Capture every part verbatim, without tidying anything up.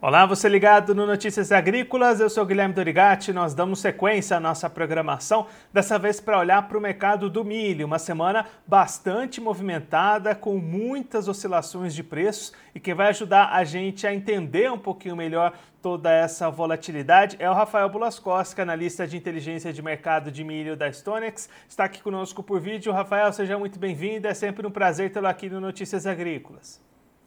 Olá, você ligado no Notícias Agrícolas, eu sou Guilherme Dorigatti, nós damos sequência à nossa programação, dessa vez para olhar para o mercado do milho, uma semana bastante movimentada, com muitas oscilações de preços, e quem vai ajudar a gente a entender um pouquinho melhor toda essa volatilidade é o Rafael Bulascoski, analista de inteligência de mercado de milho da Stonex, está aqui conosco por vídeo. Rafael, seja muito bem-vindo, é sempre um prazer tê-lo aqui no Notícias Agrícolas.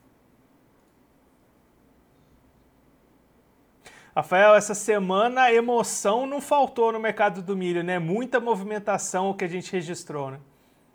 Rafael, essa semana a emoção não faltou no mercado do milho, né? Muita movimentação o que a gente registrou, né?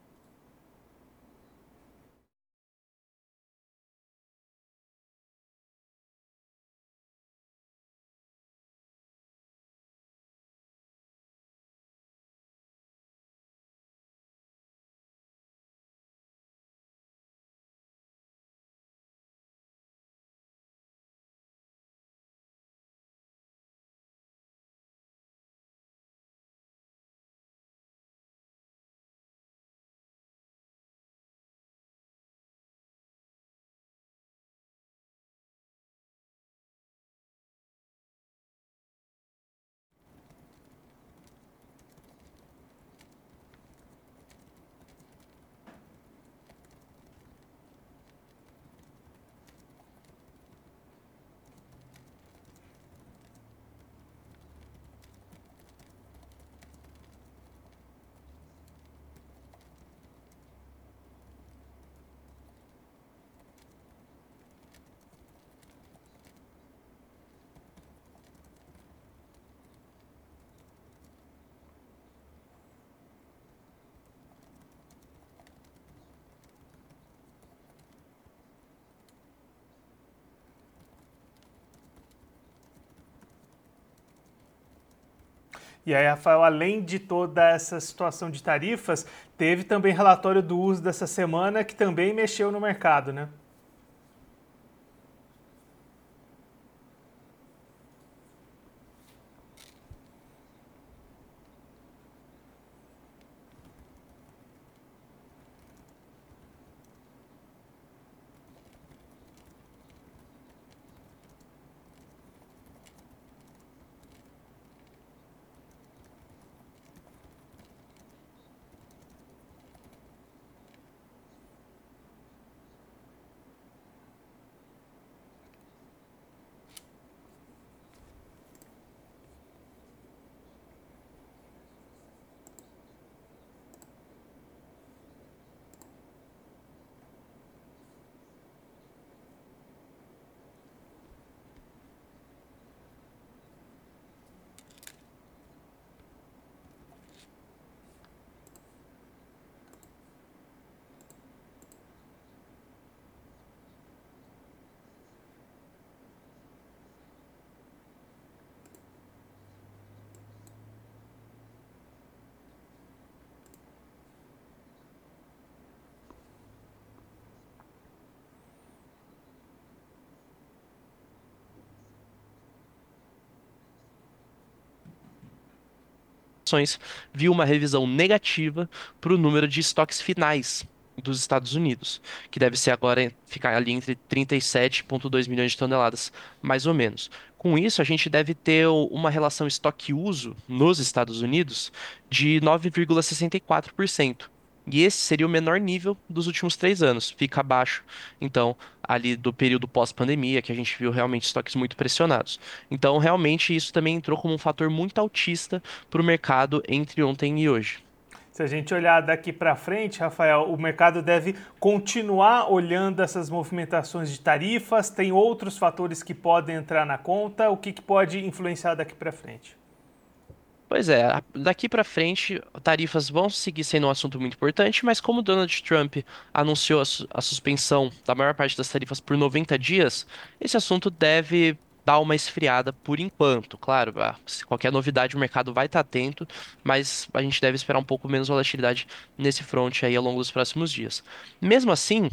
E aí, Rafael, além de toda essa situação de tarifas, teve também relatório do uso dessa semana que também mexeu no mercado, né? Viu uma revisão negativa para o número de estoques finais dos Estados Unidos, que deve ser agora ficar ali entre trinta e sete vírgula dois milhões de toneladas, mais ou menos. Com isso, a gente deve ter uma relação estoque-uso nos Estados Unidos de nove vírgula sessenta e quatro por cento. E esse seria o menor nível dos últimos três anos, fica abaixo, então, ali do período pós-pandemia, que a gente viu realmente estoques muito pressionados. Então, realmente, isso também entrou como um fator muito altista para o mercado entre ontem e hoje. Se a gente olhar daqui para frente, Rafael, o mercado deve continuar olhando essas movimentações de tarifas, tem outros fatores que podem entrar na conta, o que, que pode influenciar daqui para frente? Pois é, a- daqui para frente, tarifas vão seguir sendo um assunto muito importante, mas como Donald Trump anunciou a, su- a suspensão da maior parte das tarifas por noventa dias, esse assunto deve dar uma esfriada por enquanto. Claro, ah, se qualquer novidade o mercado vai estar atento, mas a gente deve esperar um pouco menos volatilidade nesse front aí ao longo dos próximos dias. Mesmo assim,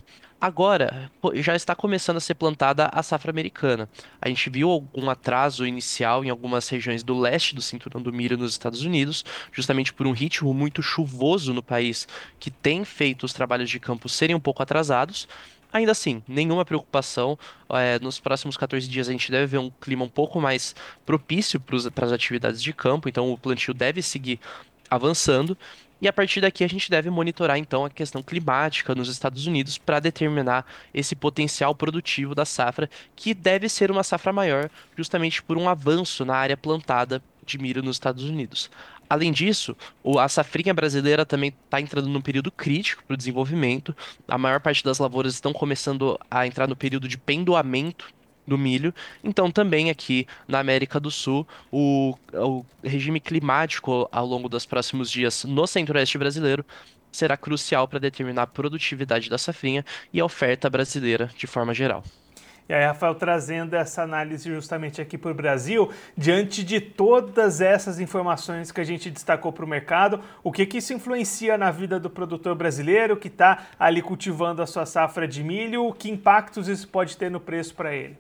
agora pô, já está começando a ser plantada a safra americana. A gente viu algum atraso inicial em algumas regiões do leste do Cinturão do Milho nos Estados Unidos, justamente por um ritmo muito chuvoso no país, que tem feito os trabalhos de campo serem um pouco atrasados. Ainda assim, nenhuma preocupação. É, nos próximos quatorze dias a gente deve ver um clima um pouco mais propício para as atividades de campo, então o plantio deve seguir avançando. E a partir daqui a gente deve monitorar então a questão climática nos Estados Unidos para determinar esse potencial produtivo da safra, que deve ser uma safra maior, justamente por um avanço na área plantada de milho nos Estados Unidos. Além disso, o- a safrinha brasileira também está entrando num período crítico para o desenvolvimento. A maior parte das lavouras estão começando a entrar no período de pendoamento do milho. Então, também aqui na América do Sul, o, o regime climático ao longo dos próximos dias no centro-oeste brasileiro será crucial para determinar a produtividade da safrinha e a oferta brasileira de forma geral. E aí, Rafael, trazendo essa análise justamente aqui para o Brasil, diante de todas essas informações que a gente destacou para o mercado, o que, que isso influencia na vida do produtor brasileiro que está ali cultivando a sua safra de milho? Que impactos isso pode ter no preço para ele?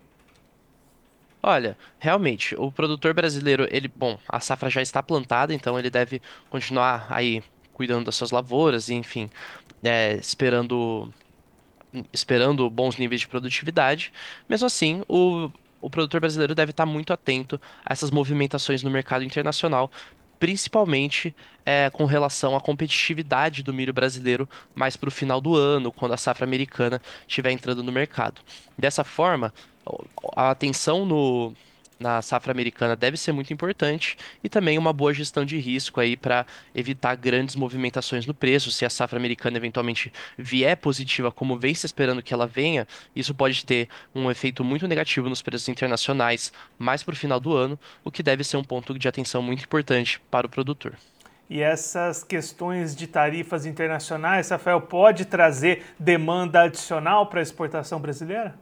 Olha, realmente, o produtor brasileiro, ele, bom, a safra já está plantada, então ele deve continuar aí cuidando das suas lavouras e, enfim, é, esperando esperando bons níveis de produtividade. Mesmo assim, o, o produtor brasileiro deve estar muito atento a essas movimentações no mercado internacional, principalmente eh, com relação à competitividade do milho brasileiro mais para o final do ano, quando a safra americana estiver entrando no mercado. Dessa forma, o- a atenção no na safra americana deve ser muito importante e também uma boa gestão de risco aí para evitar grandes movimentações no preço. Se a safra americana eventualmente vier positiva, como vem se esperando que ela venha, isso pode ter um efeito muito negativo nos preços internacionais mais para o final do ano, o que deve ser um ponto de atenção muito importante para o produtor. E essas questões de tarifas internacionais, Rafael, pode trazer demanda adicional para a exportação brasileira?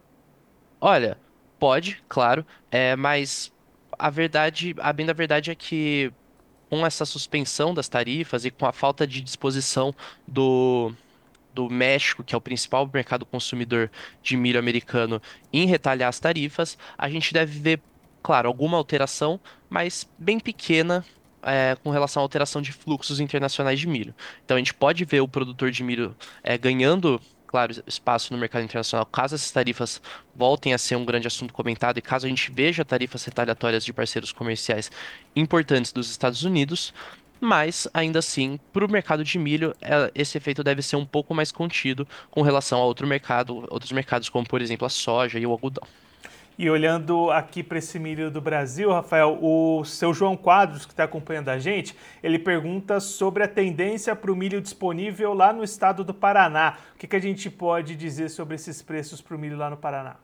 Olha, pode, claro, é, mas a verdade, a bem da verdade é que com essa suspensão das tarifas e com a falta de disposição do do México, que é o principal mercado consumidor de milho americano, em retalhar as tarifas, a gente deve ver, claro, alguma alteração, mas bem pequena, é, com relação à alteração de fluxos internacionais de milho. Então a gente pode ver o produtor de milho é, ganhando. Claro, espaço no mercado internacional, caso essas tarifas voltem a ser um grande assunto comentado e caso a gente veja tarifas retaliatórias de parceiros comerciais importantes dos Estados Unidos, mas, ainda assim, para o mercado de milho, é, esse efeito deve ser um pouco mais contido com relação a outro mercado, outros mercados, como, por exemplo, a soja e o algodão. E olhando aqui para esse milho do Brasil, Rafael, o seu João Quadros, que está acompanhando a gente, ele pergunta sobre a tendência para o milho disponível lá no estado do Paraná. O que, que a gente pode dizer sobre esses preços para o milho lá no Paraná?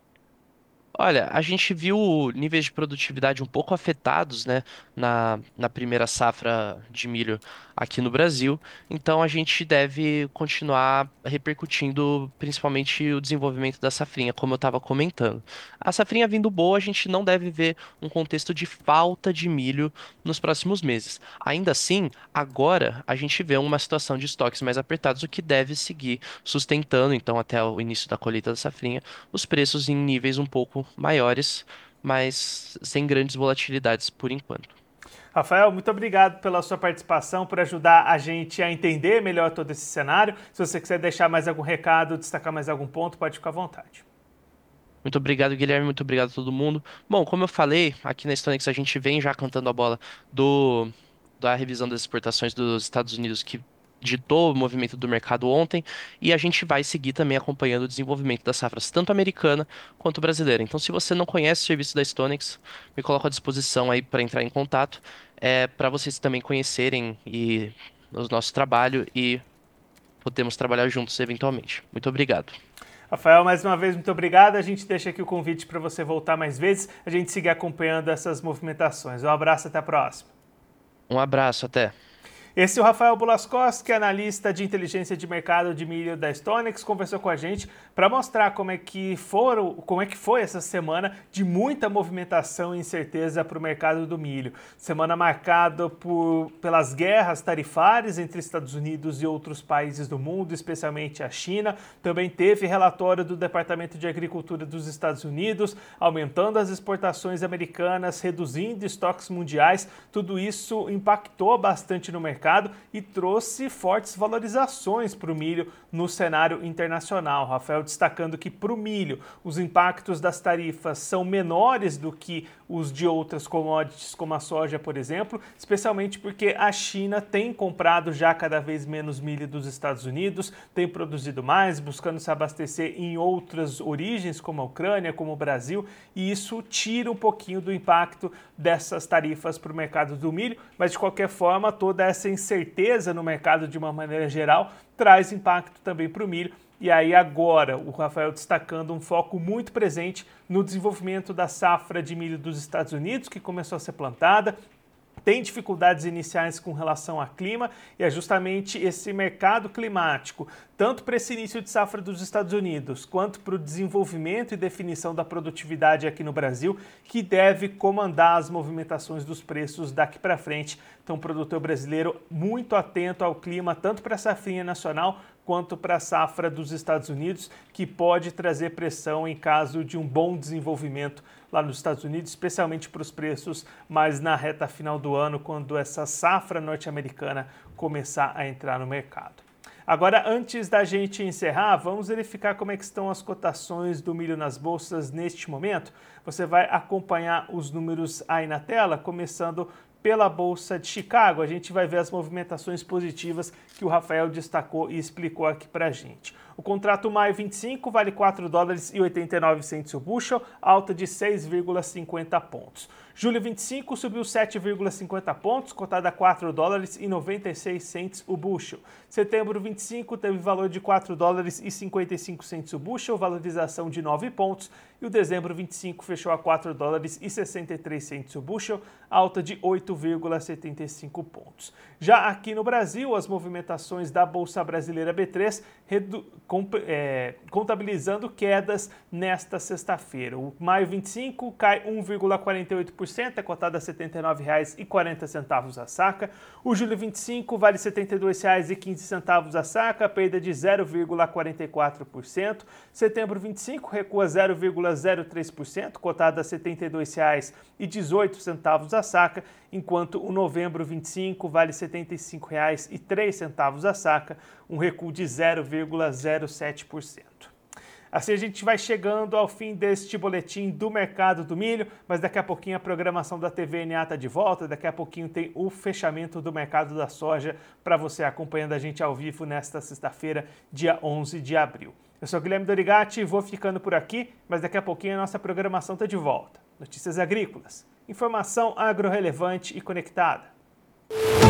Olha, a gente viu níveis de produtividade um pouco afetados, né, na, na primeira safra de milho aqui no Brasil, então a gente deve continuar repercutindo principalmente o desenvolvimento da safrinha, como eu estava comentando. A safrinha vindo boa, a gente não deve ver um contexto de falta de milho nos próximos meses. Ainda assim, agora a gente vê uma situação de estoques mais apertados, o que deve seguir sustentando, então, até o início da colheita da safrinha os preços em níveis um pouco maiores, mas sem grandes volatilidades por enquanto. Rafael, muito obrigado pela sua participação, por ajudar a gente a entender melhor todo esse cenário. Se você quiser deixar mais algum recado, destacar mais algum ponto, pode ficar à vontade. Muito obrigado, Guilherme. Muito obrigado a todo mundo. Bom, como eu falei, aqui na Stonex a gente vem já cantando a bola do, da revisão das exportações dos Estados Unidos que ditou o movimento do mercado ontem, e a gente vai seguir também acompanhando o desenvolvimento das safras, tanto americana quanto brasileira. Então, se você não conhece o serviço da Stonex, me coloco à disposição aí para entrar em contato, é, para vocês também conhecerem e o nosso trabalho e podemos trabalhar juntos eventualmente. Muito obrigado. Rafael, mais uma vez, muito obrigado. A gente deixa aqui o convite para você voltar mais vezes, a gente seguir acompanhando essas movimentações. Um abraço, até a próxima. Um abraço, até. Esse é o Rafael Bulascoski, analista de inteligência de mercado de milho da Stonex, conversou com a gente para mostrar como é que foram, como é que foi essa semana de muita movimentação e incerteza para o mercado do milho. Semana marcada por, pelas guerras tarifárias entre Estados Unidos e outros países do mundo, especialmente a China. Também teve relatório do Departamento de Agricultura dos Estados Unidos, aumentando as exportações americanas, reduzindo estoques mundiais. Tudo isso impactou bastante no mercado. mercado e trouxe fortes valorizações para o milho no cenário internacional. Rafael destacando que para o milho os impactos das tarifas são menores do que os de outras commodities, como a soja, por exemplo, especialmente porque a China tem comprado já cada vez menos milho dos Estados Unidos, tem produzido mais, buscando se abastecer em outras origens, como a Ucrânia, como o Brasil, e isso tira um pouquinho do impacto dessas tarifas para o mercado do milho, mas de qualquer forma, toda essa incerteza no mercado de uma maneira geral traz impacto também para o milho. E aí agora o Rafael destacando um foco muito presente no desenvolvimento da safra de milho dos Estados Unidos, que começou a ser plantada, tem dificuldades iniciais com relação ao clima, e é justamente esse mercado climático, tanto para esse início de safra dos Estados Unidos, quanto para o desenvolvimento e definição da produtividade aqui no Brasil, que deve comandar as movimentações dos preços daqui para frente. Então, o produtor brasileiro muito atento ao clima, tanto para a safrinha nacional, quanto para a safra dos Estados Unidos, que pode trazer pressão em caso de um bom desenvolvimento lá nos Estados Unidos, especialmente para os preços mais na reta final do ano, quando essa safra norte-americana começar a entrar no mercado. Agora, antes da gente encerrar, vamos verificar como é que estão as cotações do milho nas bolsas neste momento. Você vai acompanhar os números aí na tela, começando pela Bolsa de Chicago. A gente vai ver as movimentações positivas que o Rafael destacou e explicou aqui para a gente. O contrato maio vinte e cinco vale quatro dólares e oitenta e nove centavos o bushel, alta de seis vírgula cinquenta pontos. Julho vinte e cinco subiu sete vírgula cinquenta pontos, cotada a quatro dólares e noventa e seis centavos o bushel. Setembro vinte e cinco teve valor de quatro dólares e cinquenta e cinco centavos o bushel, valorização de nove pontos. E o dezembro vinte e cinco fechou a quatro dólares e sessenta e três centavos o bushel, alta de oito vírgula setenta e cinco pontos. Já aqui no Brasil, as movimentações da Bolsa Brasileira B três redu É, contabilizando quedas nesta sexta-feira. O maio vinte e cinco cai um vírgula quarenta e oito por cento, é cotado a setenta e nove reais e quarenta centavos a saca. O julho vinte e cinco vale setenta e dois reais e quinze centavos a saca, perda de zero vírgula quarenta e quatro por cento. Setembro vinte e cinco recua zero vírgula zero três por cento, cotado a setenta e dois reais e dezoito centavos a saca, enquanto o novembro vinte e cinco vale setenta e cinco reais e três centavos a saca, um recuo de zero vírgula zero sete por cento. Assim a gente vai chegando ao fim deste boletim do mercado do milho, mas daqui a pouquinho a programação da T V N A está de volta, daqui a pouquinho tem o fechamento do mercado da soja para você acompanhando a gente ao vivo nesta sexta-feira, dia onze de abril. Eu sou Guilherme Dorigatti e vou ficando por aqui, mas daqui a pouquinho a nossa programação está de volta. Notícias agrícolas, informação agro-relevante e conectada.